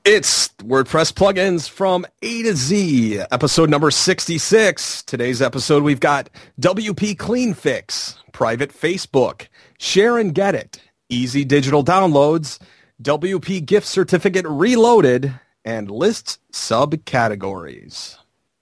It's WordPress plugins from A to Z, episode number 66. Today's episode, we've got WP Clean Fix, private Facebook, share and get it, easy digital downloads, WP gift certificate reloaded, and list subcategories.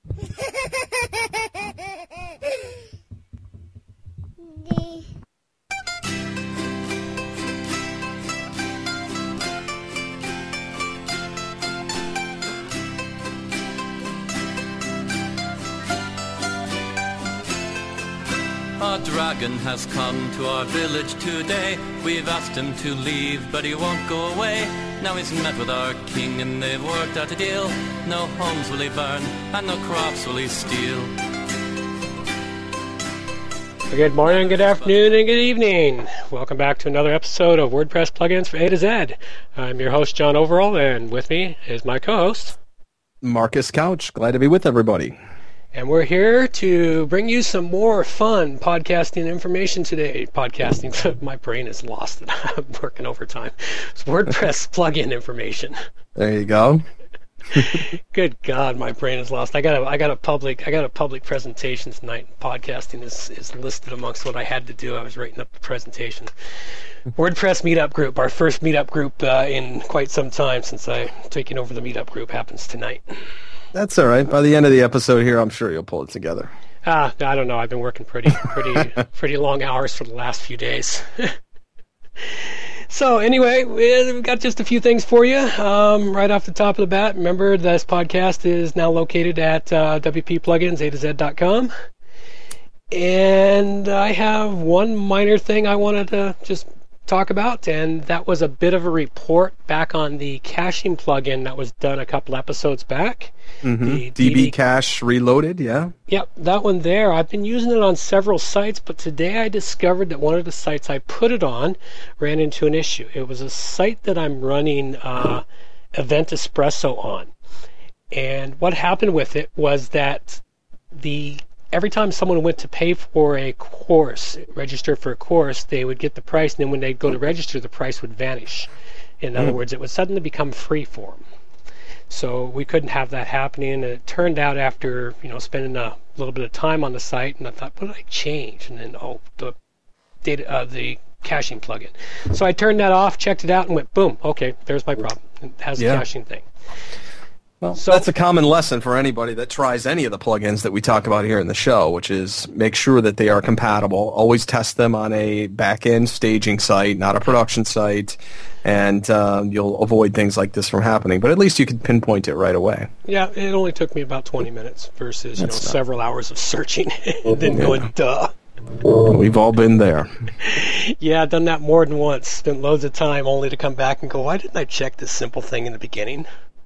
A dragon has come to our village today. We've asked him to leave, but he won't go away. Now he's met with our king and they've worked out a deal. No homes will he burn and no crops will he steal. Good morning, good afternoon, and good evening. Welcome back to another episode of WordPress Plugins for A to Z. I'm your host, John Overall, and with me is my co-host, Marcus Couch. Glad to be with everybody. And we're here to bring you some more fun podcasting information today. Podcasting, my brain is lost. I'm working overtime. It's WordPress plugin information. There you go. Good God, my brain is lost. I got a public presentation tonight. Podcasting is listed amongst what I had to do. I was writing up the presentation. WordPress meetup group, our first meetup group in quite some time since I taking over the meetup group, happens tonight. That's all right. By the end of the episode here, I'm sure you'll pull it together. I don't know. I've been working pretty long hours for the last few days. So anyway, we've got just a few things for you. Right off the top of the bat, remember this podcast is now located at wppluginsa2z.com. And I have one minor thing I wanted to just talk about, and that was a bit of a report back on the caching plugin that was done a couple episodes back. The DB Cache Reloaded, yeah. Yep, that one there. I've been using it on several sites, but today I discovered that one of the sites I put it on ran into an issue. It was a site that I'm running Event Espresso on. And what happened with it was that every time someone went to pay for a course, register for a course, they would get the price, and then when they'd go to register, the price would vanish. In other words, it would suddenly become free for them. So we couldn't have that happening, and it turned out after spending a little bit of time on the site, and I thought, what did I change? And then the caching plugin. So I turned that off, checked it out, and went, boom, okay, there's my problem. It has the caching thing. Well, so that's a common lesson for anybody that tries any of the plugins that we talk about here in the show, which is make sure that they are compatible. Always test them on a back-end staging site, not a production site, and you'll avoid things like this from happening. But at least you can pinpoint it right away. Yeah, it only took me about 20 minutes versus several hours of searching and then going, duh. We've all been there. Yeah, I've done that more than once. Spent loads of time only to come back and go, why didn't I check this simple thing in the beginning?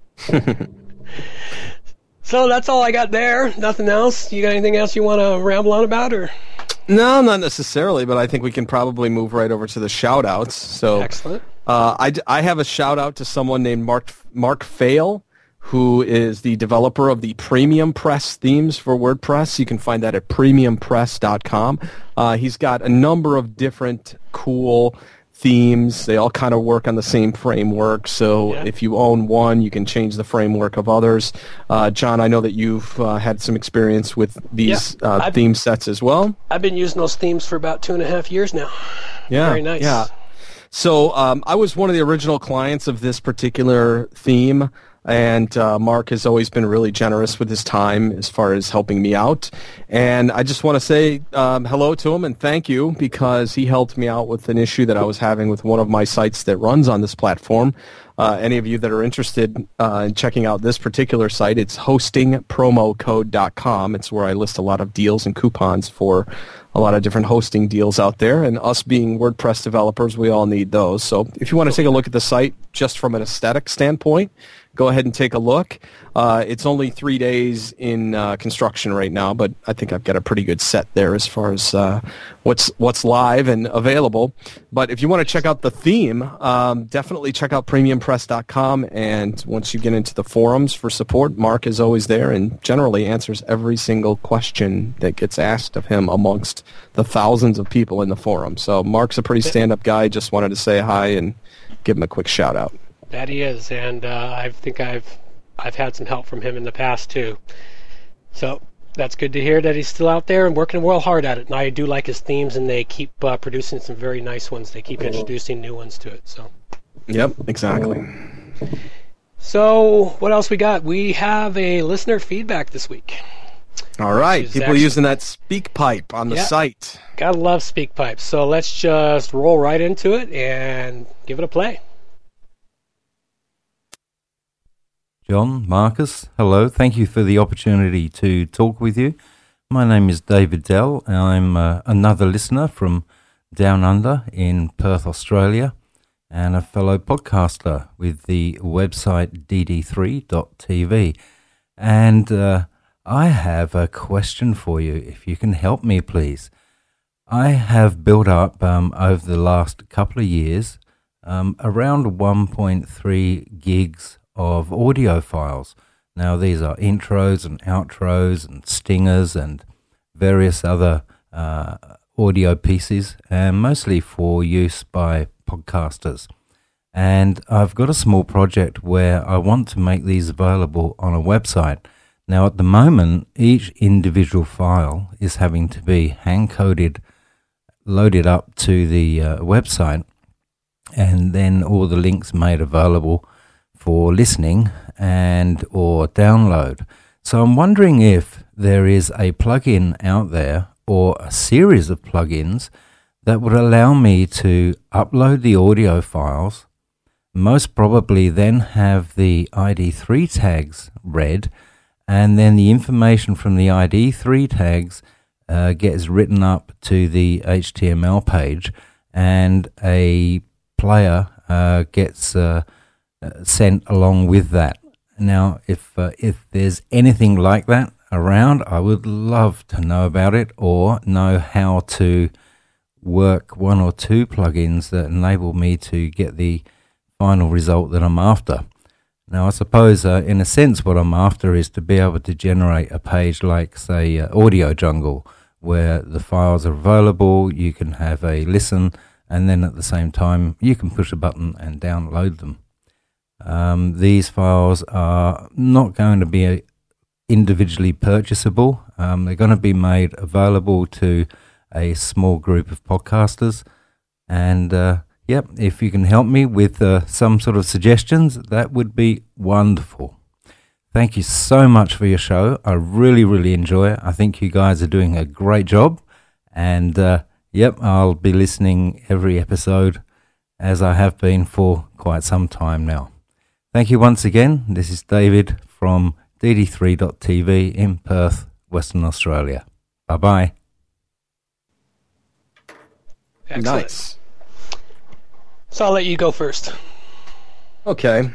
So that's all I got there. Nothing else. You got anything else you want to ramble on about, or? No, not necessarily, but I think we can probably move right over to the shout-outs. So, excellent. I have a shout-out to someone named Mark Fail, who is the developer of the Premium Press themes for WordPress. You can find that at premiumpress.com. He's got a number of different cool themes. They all kind of work on the same framework, so if you own one, you can change the framework of others. John, I know that you've had some experience with these theme sets as well. I've been using those themes for about 2.5 years now. Yeah, very nice. Yeah. So I was one of the original clients of this particular theme, and Mark has always been really generous with his time as far as helping me out. And I just want to say hello to him and thank you, because he helped me out with an issue that I was having with one of my sites that runs on this platform. Any of you that are interested in checking out this particular site, it's hostingpromocode.com. It's where I list a lot of deals and coupons for a lot of different hosting deals out there. And us being WordPress developers, we all need those. So if you want to take a look at the site just from an aesthetic standpoint, go ahead and take a look. It's only 3 days in construction right now, but I think I've got a pretty good set there as far as what's live and available. But if you want to check out the theme, definitely check out premiumpress.com. And once you get into the forums for support, Mark is always there and generally answers every single question that gets asked of him amongst the thousands of people in the forum. So Mark's a pretty stand-up guy. Just wanted to say hi and give him a quick shout-out. That he is, and I think I've had some help from him in the past too. So that's good to hear that he's still out there and working well hard at it. And I do like his themes, and they keep producing some very nice ones. They keep introducing new ones to it. So. Yep, exactly. So what else we got? We have a listener feedback this week. All right, people using that SpeakPipe on the site. Gotta love SpeakPipe. So let's just roll right into it and give it a play. John, Marcus, hello. Thank you for the opportunity to talk with you. My name is David Dell, and I'm another listener from Down Under in Perth, Australia, and a fellow podcaster with the website dd3.tv. And I have a question for you, if you can help me, please. I have built up, over the last couple of years, around 1.3 gigs of audio files. Now these are intros and outros and stingers and various other audio pieces, and mostly for use by podcasters. And I've got a small project where I want to make these available on a website. Now at the moment, each individual file is having to be hand-coded, loaded up to the website, and then all the links made available for listening and or download. So I'm wondering if there is a plugin out there or a series of plugins that would allow me to upload the audio files, most probably then have the ID3 tags read, and then the information from the ID3 tags gets written up to the HTML page, and a player gets sent along with that. Now, if there's anything like that around, I would love to know about it, or know how to work one or two plugins that enable me to get the final result that I'm after. Now, I suppose, in a sense, what I'm after is to be able to generate a page like, say, Audio Jungle, where the files are available, you can have a listen, and then at the same time, you can push a button and download them. These files are not going to be individually purchasable. They're going to be made available to a small group of podcasters. And if you can help me with some sort of suggestions, that would be wonderful. Thank you so much for your show. I really, really enjoy it. I think you guys are doing a great job. And I'll be listening every episode, as I have been for quite some time now. Thank you once again. This is David from dd3.tv in Perth, Western Australia. Bye-bye. Excellent. Nice. So I'll let you go first. Okay.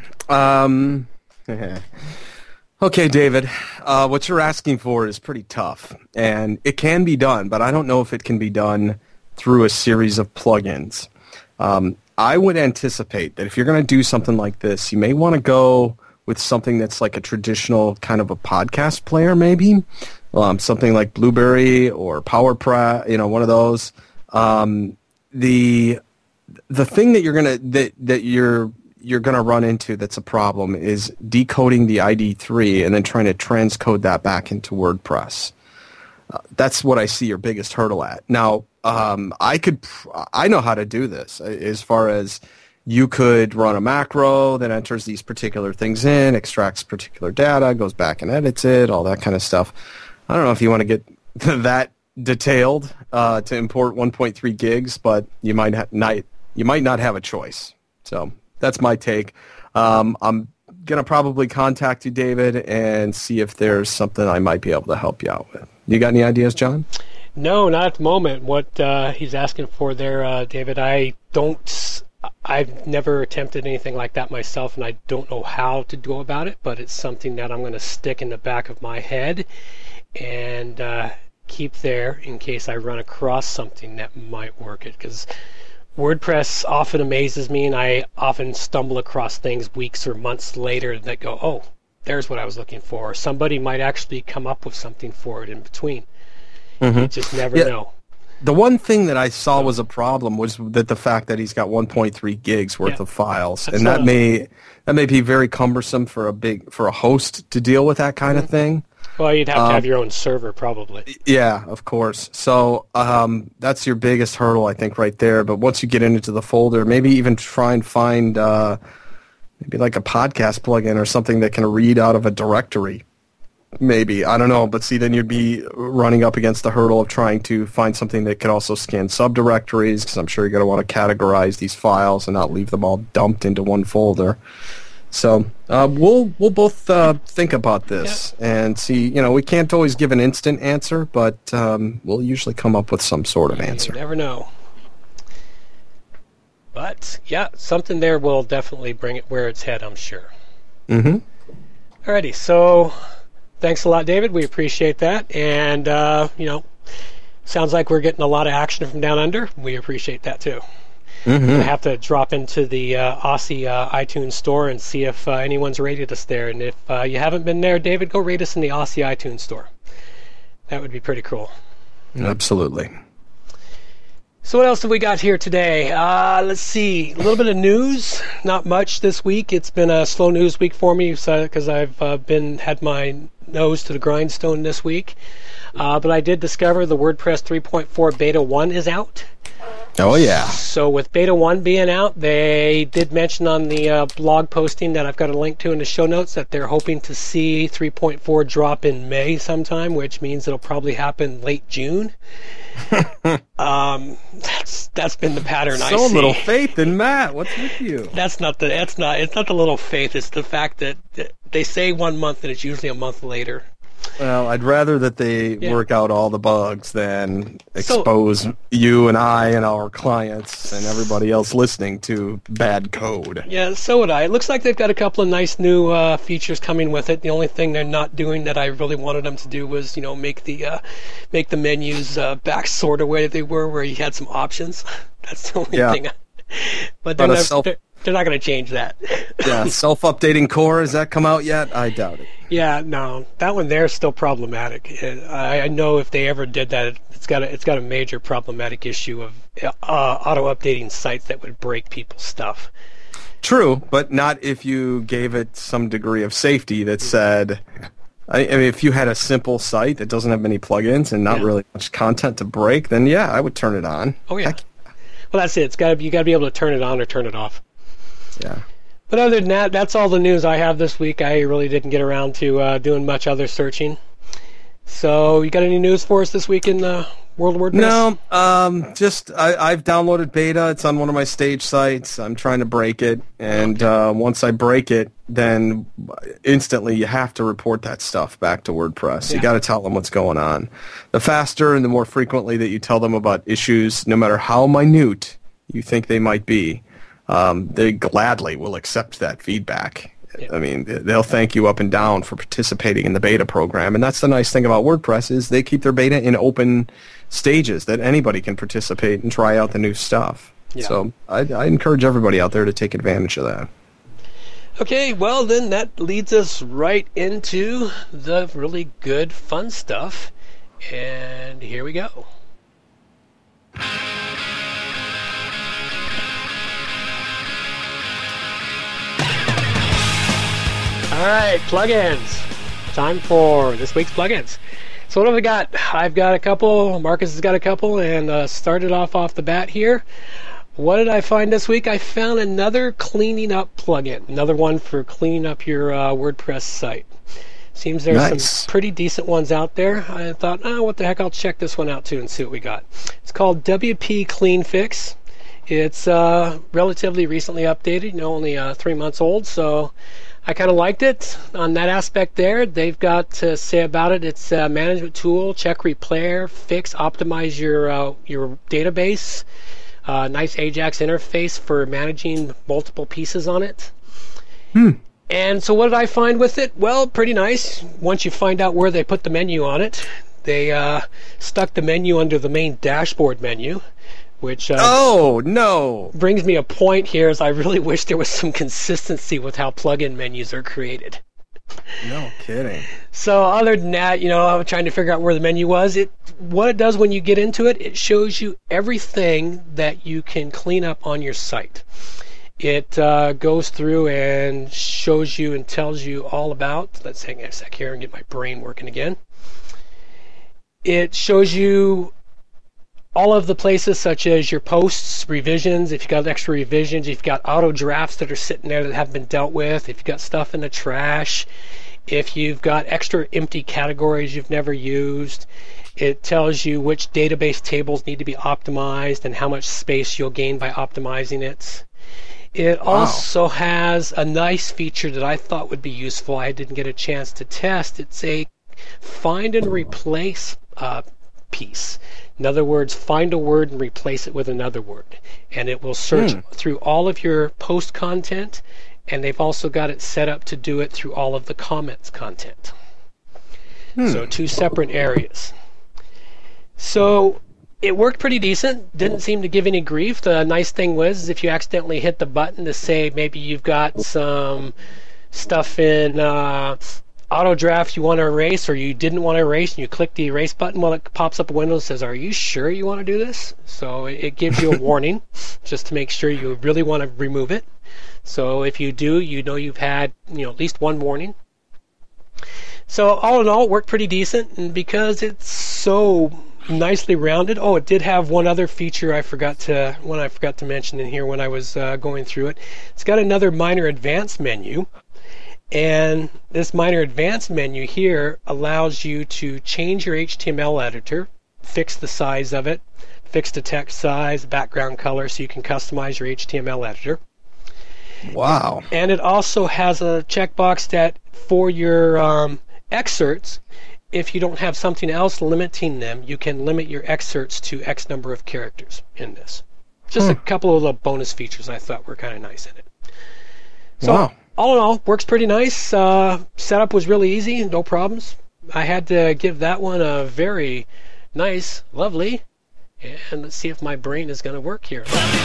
Okay, David. What you're asking for is pretty tough, and it can be done, but I don't know if it can be done through a series of plugins. I would anticipate that if you're going to do something like this, you may want to go with something that's like a traditional kind of a podcast player, maybe something like Blueberry or PowerPress, one of those. The thing that you're gonna run into that's a problem is decoding the ID3 and then trying to transcode that back into WordPress. That's what I see your biggest hurdle at. Now, I know how to do this, as far as you could run a macro that enters these particular things in, extracts particular data, goes back and edits it, all that kind of stuff. I don't know if you want to get that detailed to import 1.3 gigs, but you might not have a choice. So that's my take. I'm going to probably contact you, David, and see if there's something I might be able to help you out with. You got any ideas, John? No, not at the moment. What he's asking for there, David, I've never attempted anything like that myself, and I don't know how to go about it, but it's something that I'm going to stick in the back of my head and keep there in case I run across something that might work it, because WordPress often amazes me, and I often stumble across things weeks or months later that go, oh, there's what I was looking for. Or somebody might actually come up with something for it in between. You just never know. The one thing that I saw was a problem was that the fact that he's got 1.3 gigs worth of files, and that may be very cumbersome for a host to deal with that kind of thing. Well, you'd have to have your own server, probably. Yeah, of course. So that's your biggest hurdle, I think, right there. But once you get into the folder, maybe even try and find maybe like a podcast plugin or something that can read out of a directory. Maybe. I don't know. But see, then you'd be running up against the hurdle of trying to find something that can also scan subdirectories, because I'm sure you're going to want to categorize these files and not leave them all dumped into one folder. So we'll both think about this and see. We can't always give an instant answer, but we'll usually come up with some sort of answer. You never know. But yeah, something there will definitely bring it where it's head, I'm sure. Mm-hmm. Alrighty, so thanks a lot, David. We appreciate that, and sounds like we're getting a lot of action from down under. We appreciate that too. Mm-hmm. I have to drop into the Aussie iTunes store and see if anyone's rated us there. And if you haven't been there, David, go rate us in the Aussie iTunes store. That would be pretty cool. Absolutely. So what else have we got here today? Let's see. A little bit of news. Not much this week. It's been a slow news week for me because I've had my nose to the grindstone this week. But I did discover the WordPress 3.4 Beta 1 is out. Oh, yeah. So with Beta 1 being out, they did mention on the blog posting that I've got a link to in the show notes that they're hoping to see 3.4 drop in May sometime, which means it'll probably happen late June. That's been the pattern I see. So little faith in Matt. What's with you? It's not the little faith. It's the fact that they say 1 month and it's usually a month later. Well, I'd rather that they work out all the bugs than expose you and I and our clients and everybody else listening to bad code. Yeah, so would I. It looks like they've got a couple of nice new features coming with it. The only thing they're not doing that I really wanted them to do was, make the menus back sort of where they were, where you had some options. That's the only thing. But they're not going to change that. Yeah, self-updating core, has that come out yet? I doubt it. Yeah, no, that one there is still problematic. I know if they ever did that, it's got a major problematic issue of auto-updating sites that would break people's stuff. True, but not if you gave it some degree of safety that said, I mean, if you had a simple site that doesn't have many plugins and not really much content to break, then I would turn it on. Oh yeah. Well, that's it. You got to be able to turn it on or turn it off. Yeah. But other than that, that's all the news I have this week. I really didn't get around to doing much other searching. So, you got any news for us this week in World of WordPress? No, I've downloaded beta. It's on one of my stage sites. I'm trying to break it, and once I break it, then instantly you have to report that stuff back to WordPress. Yeah. You got to tell them what's going on. The faster and the more frequently that you tell them about issues, no matter how minute you think they might be, they gladly will accept that feedback. Yeah. I mean, they'll thank you up and down for participating in the beta program. And that's the nice thing about WordPress is they keep their beta in open stages that anybody can participate and try out the new stuff. Yeah. So I encourage everybody out there to take advantage of that. Okay, well then that leads us right into the really good fun stuff. And here we go. All right, plugins. Time for this week's plugins. So what have we got? I've got a couple. Marcus has got a couple, and started off the bat here. What did I find this week? I found another cleaning up plugin. Another one for cleaning up your WordPress site. Seems there's some pretty decent ones out there. I thought, what the heck? I'll check this one out too and see what we got. It's called WP Clean Fix. It's relatively recently updated. Only 3 months old, so I kind of liked it on that aspect there. They've got to say about it, it's a management tool, check, repair, fix, optimize your database. Nice Ajax interface for managing multiple pieces on it. And so what did I find with it? Well, pretty nice. Once you find out where they put the menu on it, they stuck the menu under the main dashboard menu, which brings me a point here, is I really wish there was some consistency with how plugin menus are created. No kidding. So other than that, I'm trying to figure out where the menu was. What it does when you get into it, it shows you everything that you can clean up on your site. It goes through and shows you and tells you all about. Let's hang on a sec here and get my brain working again. It shows you all of the places such as your posts, revisions, if you've got extra revisions, if you've got auto drafts that are sitting there that haven't been dealt with, if you've got stuff in the trash, if you've got extra empty categories you've never used. It tells you which database tables need to be optimized and how much space you'll gain by optimizing it. It also has a nice feature that I thought would be useful. I didn't get a chance to test. It's a find and replace piece. In other words, find a word and replace it with another word. And it will search through all of your post content, and they've also got it set up to do it through all of the comments content. So 2 separate areas. So it worked pretty decent. Didn't seem to give any grief. The nice thing was if you accidentally hit the button to say maybe you've got some stuff in auto draft you want to erase or you didn't want to erase and you click the erase button, well, it pops up a window that says, are you sure you want to do this? So it gives you a warning just to make sure you really want to remove it. So if you do, you've had at least one warning. So all in all, it worked pretty decent, and because it's so nicely rounded. Oh, it did have one other feature I forgot to mention in here when I was going through it. It's got another minor advanced menu. And this minor advanced menu here allows you to change your HTML editor, fix the size of it, fix the text size, background color, so you can customize your HTML editor. Wow. And it also has a checkbox that for your excerpts, if you don't have something else limiting them, you can limit your excerpts to X number of characters in this. Just a couple of the bonus features I thought were kind of nice in it. So, wow. All in all, works pretty nice. Setup was really easy, no problems. I had to give that one a very nice, lovely, and let's see if my brain is going to work here.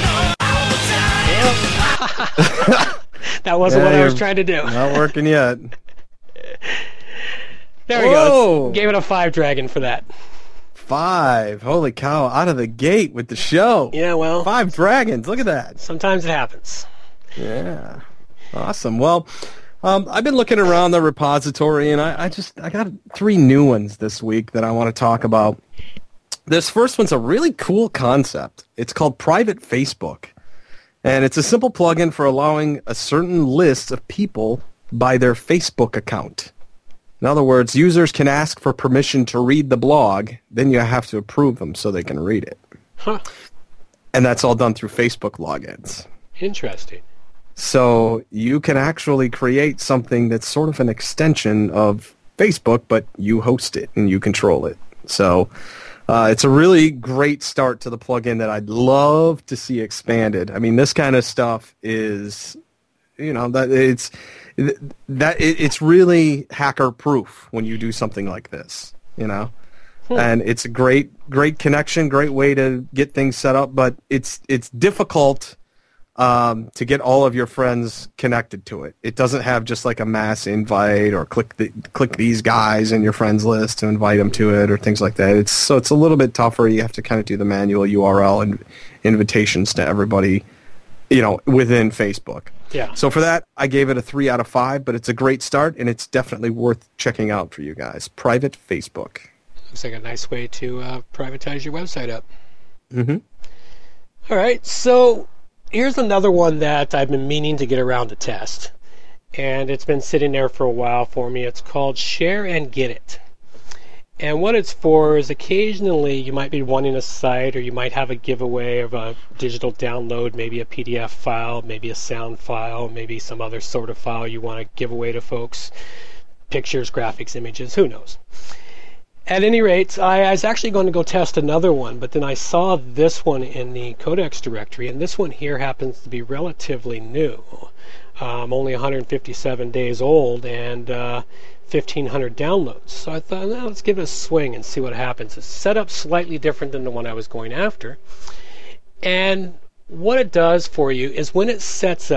That wasn't what I was trying to do. Not working yet. There we go. Gave it a 5 dragon for that. 5. Holy cow. Out of the gate with the show. Yeah, well. 5 dragons. Look at that. Sometimes it happens. Yeah. Awesome. Well, I've been looking around the repository, and I got 3 new ones this week that I want to talk about. This first one's a really cool concept. It's called Private Facebook, and it's a simple plugin for allowing a certain list of people by their Facebook account. In other words, users can ask for permission to read the blog, then you have to approve them so they can read it. Huh. And that's all done through Facebook logins. Interesting. So you can actually create something that's sort of an extension of Facebook, but you host it and you control it. So it's a really great start to the plugin that I'd love to see expanded. I mean, this kind of stuff is, it's really hacker proof when you do something like this, And it's a great connection, great way to get things set up, but it's difficult to get all of your friends connected to it. It doesn't have just like a mass invite or click these guys in your friends list to invite them to it or things like that. It's a little bit tougher. You have to kind of do the manual URL and invitations to everybody, within Facebook. Yeah. So for that, I gave it a 3 out of 5, but it's a great start and it's definitely worth checking out for you guys. Private Facebook. Looks like a nice way to privatize your website up. Mm-hmm. All right, so here's another one that I've been meaning to get around to test, and it's been sitting there for a while for me. It's called Share and Get It. And what it's for is occasionally you might be wanting a site, or you might have a giveaway of a digital download, maybe a PDF file, maybe a sound file, maybe some other sort of file you want to give away to folks, pictures, graphics, images, who knows. At any rate, I was actually going to go test another one, but then I saw this one in the Codex directory, and this one here happens to be relatively new. Only 157 days old and 1,500 downloads. So I thought, let's give it a swing and see what happens. It's set up slightly different than the one I was going after. And what it does for you is when it sets up,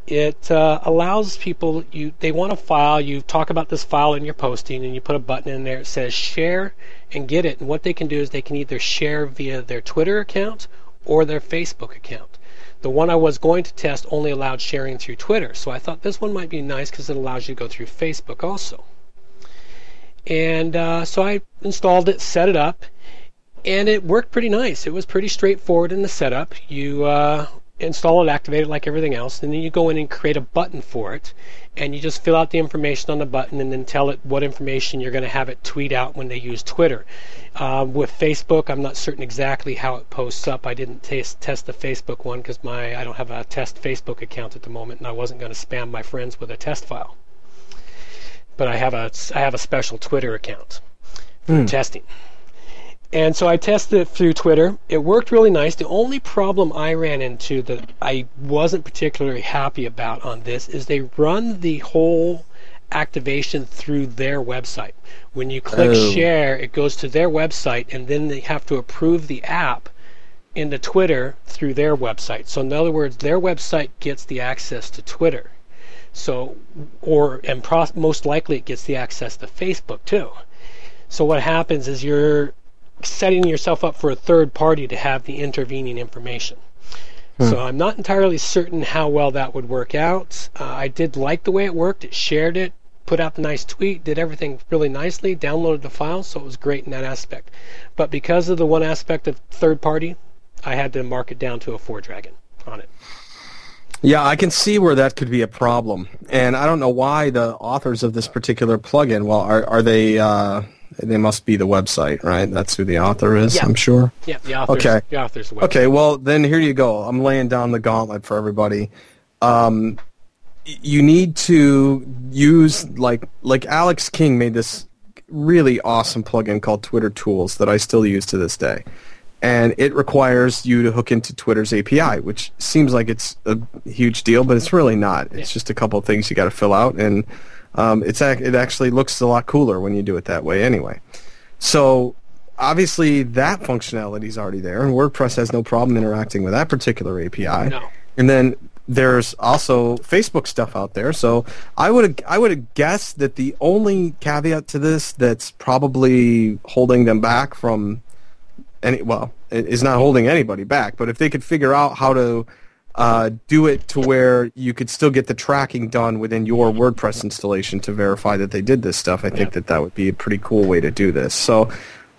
it allows people, they want a file, you talk about this file in your posting, and you put a button in there that says share and get it. And what they can do is they can either share via their Twitter account or their Facebook account. The one I was going to test only allowed sharing through Twitter, so I thought this one might be nice because it allows you to go through Facebook also. And so I installed it, set it up, and it worked pretty nice. It was pretty straightforward in the setup. You install it, activate it like everything else, and then you go in and create a button for it, and you just fill out the information on the button and then tell it what information you're going to have it tweet out when they use Twitter. With Facebook, I'm not certain exactly how it posts up. I didn't test the Facebook one because I don't have a test Facebook account at the moment, and I wasn't going to spam my friends with a test file. But I have a special Twitter account for testing. And so I tested it through Twitter. It worked really nice. The only problem I ran into that I wasn't particularly happy about on this is they run the whole activation through their website. When you click share, it goes to their website, and then they have to approve the app into Twitter through their website. So in other words, their website gets the access to Twitter. So, most likely it gets the access to Facebook too. So what happens is you're setting yourself up for a third party to have the intervening information. So I'm not entirely certain how well that would work out. I did like the way it worked. It shared it, put out the nice tweet, did everything really nicely, downloaded the file, so it was great in that aspect. But because of the one aspect of third party, I had to mark it down to a 4Dragon on it. Yeah, I can see where that could be a problem. And I don't know why the authors of this particular plugin, well, are they... They must be the website, right? That's who the author is, yeah. I'm sure. Yeah, the author's website. Okay, well, then here you go. I'm laying down the gauntlet for everybody. You need to use, like Alex King made this really awesome plugin called Twitter Tools that I still use to this day. And it requires you to hook into Twitter's API, which seems like it's a huge deal, but it's really not. It's just a couple of things you got to fill out, and it actually looks a lot cooler when you do it that way anyway. So obviously that functionality is already there, and WordPress has no problem interacting with that particular API. No. And then there's also Facebook stuff out there. So I would have guessed that the only caveat to this that's probably holding them back from it is not holding anybody back, but if they could figure out how to do it to where you could still get the tracking done within your WordPress installation to verify that they did this stuff, I think that would be a pretty cool way to do this. So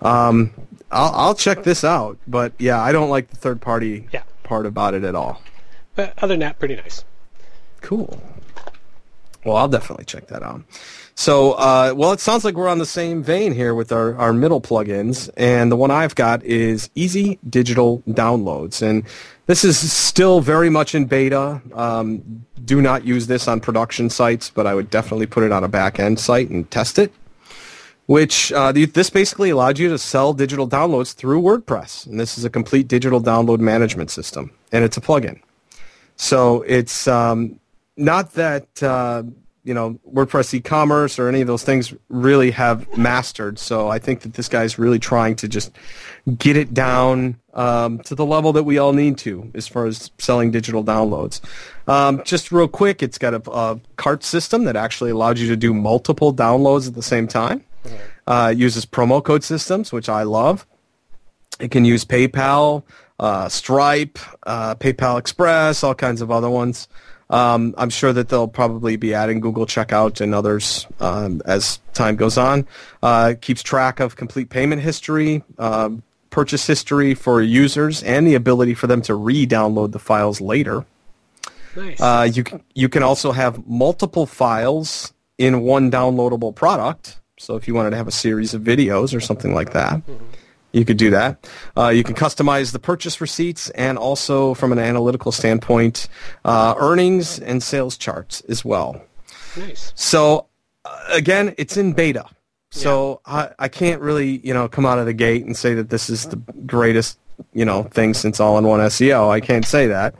I'll check this out. But, yeah, I don't like the third-party part about it at all. But other than that, pretty nice. Cool. Well, I'll definitely check that out. So, it sounds like we're on the same vein here with our middle plugins, and the one I've got is Easy Digital Downloads, and this is still very much in beta. Do not use this on production sites, but I would definitely put it on a back-end site and test it, which this basically allowed you to sell digital downloads through WordPress, and this is a complete digital download management system, and it's a plugin. So it's not that... WordPress e-commerce or any of those things really have mastered. So I think that this guy's really trying to just get it down to the level that we all need to as far as selling digital downloads. Just real quick, it's got a cart system that actually allows you to do multiple downloads at the same time. It uses promo code systems, which I love. It can use PayPal, Stripe, PayPal Express, all kinds of other ones. I'm sure that they'll probably be adding Google Checkout and others as time goes on. Keeps track of complete payment history, purchase history for users, and the ability for them to re-download the files later. Nice. You can also have multiple files in one downloadable product. So if you wanted to have a series of videos or something like that, you could do that. You can customize the purchase receipts and also, from an analytical standpoint, earnings and sales charts as well. Nice. So, again, it's in beta. So I can't really, come out of the gate and say that this is the greatest, thing since all-in-one SEO. I can't say that.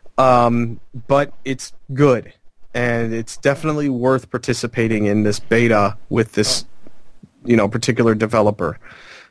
But it's good. And it's definitely worth participating in this beta with this, particular developer.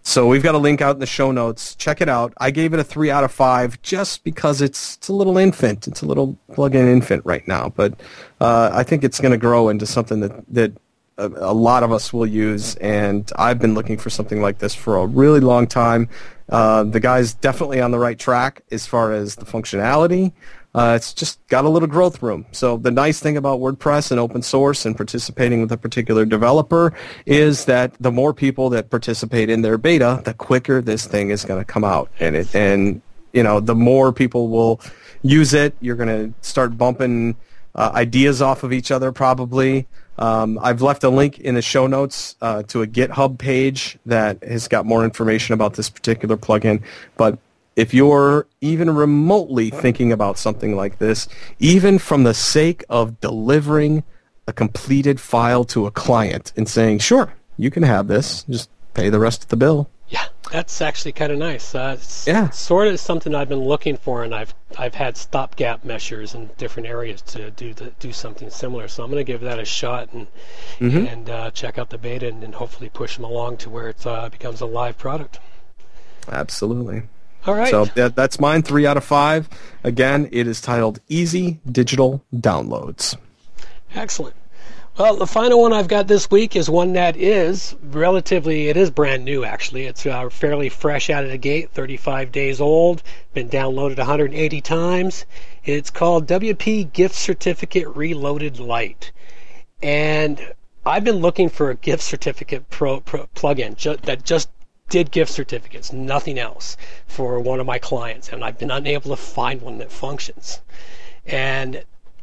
So we've got a link out in the show notes. Check it out. I gave it a 3 out of 5 just because it's a little infant. It's a little plug-in infant right now. But I think it's going to grow into something that a lot of us will use. And I've been looking for something like this for a really long time. The guy's definitely on the right track as far as the functionality. It's just got a little growth room. So the nice thing about WordPress and open source and participating with a particular developer is that the more people that participate in their beta, the quicker this thing is going to come out. And the more people will use it, you're going to start bumping ideas off of each other probably. I've left a link in the show notes to a GitHub page that has got more information about this particular plugin. But if you're even remotely thinking about something like this, even from the sake of delivering a completed file to a client and saying, sure, you can have this, just pay the rest of the bill. Yeah, that's actually kind of nice. Yeah. Sort of something I've been looking for, and I've had stopgap measures in different areas to do something similar. So I'm going to give that a shot and check out the beta and hopefully push them along to where it becomes a live product. Absolutely. All right. So that's mine, 3 out of 5. Again, it is titled Easy Digital Downloads. Excellent. Well, the final one I've got this week is one that is brand new actually. It's fairly fresh out of the gate, 35 days old, been downloaded 180 times. It's called WP Gift Certificate Reloaded Lite. And I've been looking for a gift certificate plugin that just did gift certificates, nothing else, for one of my clients, and I've been unable to find one that functions. And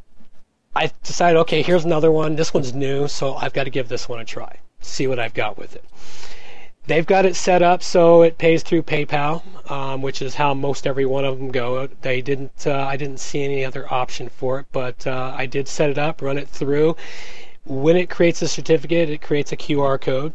I decided, okay, here's another one. This one's new, so I've got to give this one a try, see what I've got with it. They've got it set up so it pays through PayPal, which is how most every one of them go. I didn't see any other option for it, but I did set it up, run it through. When it creates a certificate, it creates a QR code.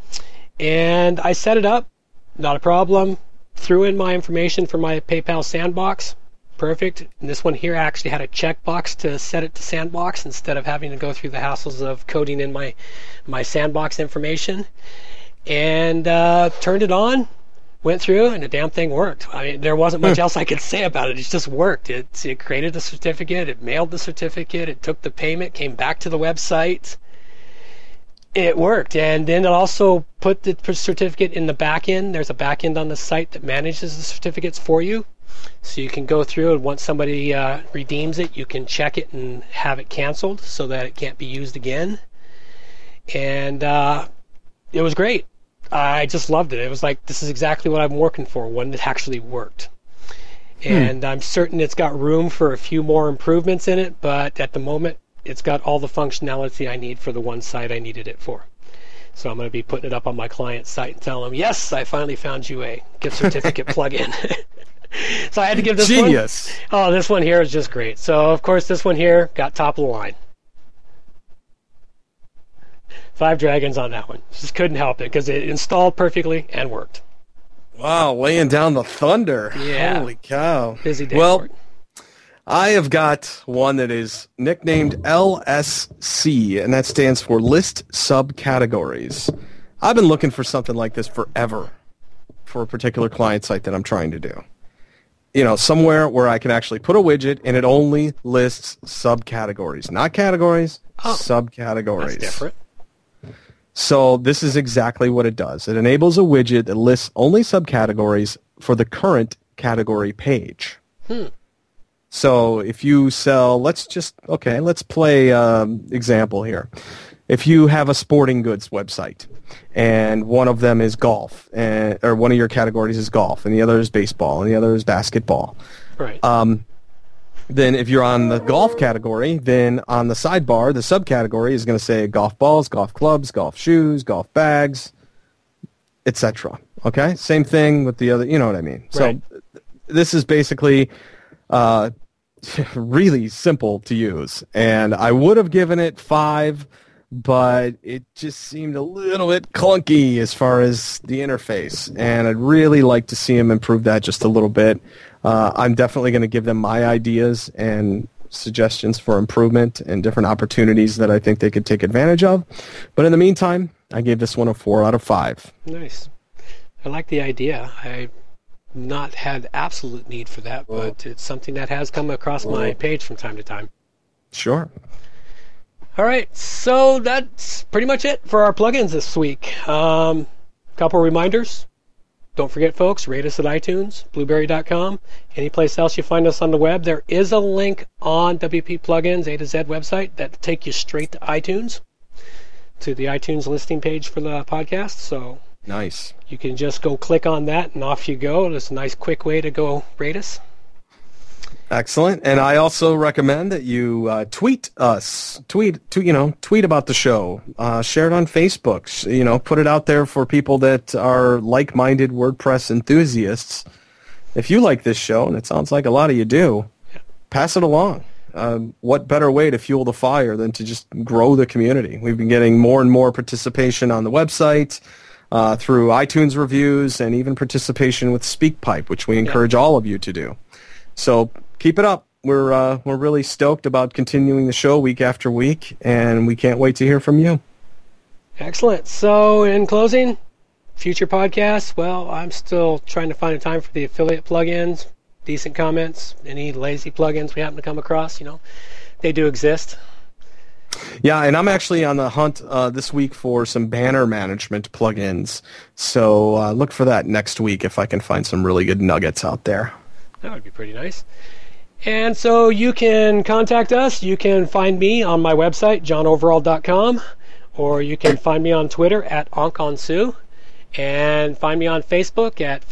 And I set it up, not a problem, threw in my information for my PayPal sandbox, perfect. And this one here actually had a checkbox to set it to sandbox instead of having to go through the hassles of coding in my sandbox information. And turned it on, went through, and the damn thing worked. I mean, there wasn't much else I could say about it. It just worked. It created the certificate, it mailed the certificate, it took the payment, came back to the website. It worked, and then it also put the certificate in the back end. There's a back end on the site that manages the certificates for you. So you can go through, and once somebody redeems it, you can check it and have it canceled so that it can't be used again. And it was great. I just loved it. It was like, this is exactly what I'm working for, one that actually worked. And I'm certain it's got room for a few more improvements in it, but at the moment, it's got all the functionality I need for the one site I needed it for. So I'm going to be putting it up on my client's site and telling them, yes, I finally found you a gift certificate plugin. So I had to give this Genius. one. Oh, this one here is just great. So, of course, this one here got top of the line. 5 dragons on that one. Just couldn't help it because it installed perfectly and worked. Wow, laying down the thunder. Yeah. Holy cow. Busy day Well, for it. I have got one that is nicknamed LSC, and that stands for List Subcategories. I've been looking for something like this forever for a particular client site that I'm trying to do. You know, somewhere where I can actually put a widget and it only lists subcategories. Not categories, subcategories. That's different. So this is exactly what it does. It enables a widget that lists only subcategories for the current category page. So if you sell, let's play example here. If you have a sporting goods website and one of them is golf, or one of your categories is golf, and the other is baseball, and the other is basketball. Right. Then if you're on the golf category, then on the sidebar, the subcategory is going to say golf balls, golf clubs, golf shoes, golf bags, etc. Okay? Same thing with the other, you know what I mean. Right. So this is basically really simple to use, and I would have given it 5, but it just seemed a little bit clunky as far as the interface, and I'd really like to see them improve that just a little bit. I'm definitely going to give them my ideas and suggestions for improvement and different opportunities that I think they could take advantage of. But in the meantime, I gave this one a 4 out of 5. Nice. I like the idea. I've not had absolute need for that, but it's something that has come across my page from time to time. Sure. All right, so that's pretty much it for our plugins this week. Couple reminders. Don't forget, folks, rate us at iTunes, Blueberry.com, any place else you find us on the web. There is a link on WP Plugins A to Z website that will take you straight to iTunes, to the iTunes listing page for the podcast. So nice. You can just go click on that and off you go. It's a nice quick way to go rate us. Excellent. And I also recommend that you tweet us, tweet about the show, share it on Facebook, put it out there for people that are like-minded WordPress enthusiasts. If you like this show, and it sounds like a lot of you do, pass it along. What better way to fuel the fire than to just grow the community? We've been getting more and more participation on the website, through iTunes reviews, and even participation with SpeakPipe, which we encourage all of you to do. So keep it up. We're really stoked about continuing the show week after week, and we can't wait to hear from you. Excellent. So in closing, future podcasts, well, I'm still trying to find a time for the affiliate plugins, decent comments, any lazy plugins we happen to come across, they do exist. Yeah, and I'm actually on the hunt this week for some banner management plugins, so look for that next week if I can find some really good nuggets out there. That would be pretty nice. And so you can contact us. You can find me on my website, johnoverall.com, or you can find me on Twitter at onkonsu, and find me on Facebook at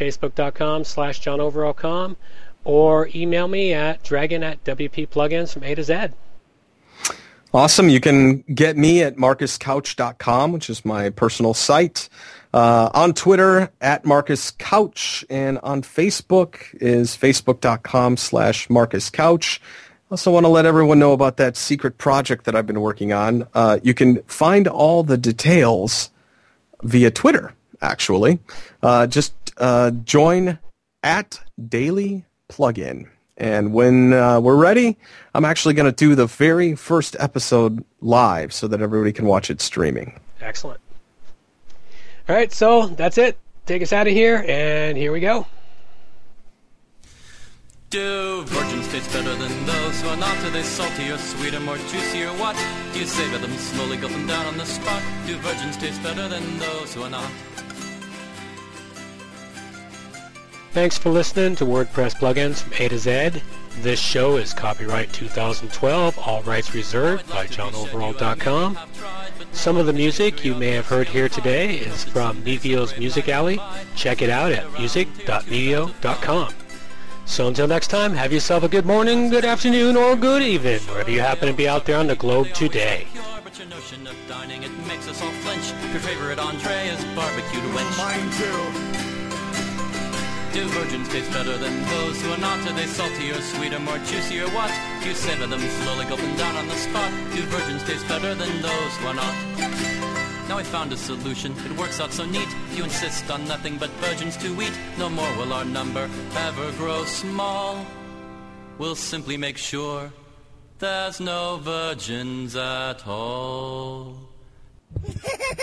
facebook.com/johnoverall.com, or email me at dragon@wpplugins from A to Z. Awesome. You can get me at marcuscouch.com, which is my personal site. On Twitter, at MarcusCouch, and on Facebook is facebook.com/MarcusCouch. Also want to let everyone know about that secret project that I've been working on. You can find all the details via Twitter, actually. Just join at Daily Plugin. And when we're ready, I'm actually going to do the very first episode live so that everybody can watch it streaming. Excellent. All right, so that's it. Take us out of here, and here we go. Do virgins taste better than those who are not? Are they saltier, sweeter, more juicy, or what? Do you savor them slowly, gulp them down on the spot? Do virgins taste better than those who are not? Thanks for listening to WordPress Plugins from A to Z. This show is copyright 2012, all rights reserved by johnoverall.com. Some of the music you may have heard here today is from Mevio's Music Alley. Check it out at music.mevio.com. So until next time, have yourself a good morning, good afternoon, or good evening, wherever you happen to be out there on the globe today. But your notion of dining, it makes us all flinch. Your favorite entree is barbecued wench. Mine too. Do virgins taste better than those who are not? Are they saltier, sweeter, more juicy, or what? Do you savor them slowly, gulp them down on the spot? Do virgins taste better than those who are not? Now I found a solution, it works out so neat. You insist on nothing but virgins to eat. No more will our number ever grow small. We'll simply make sure there's no virgins at all.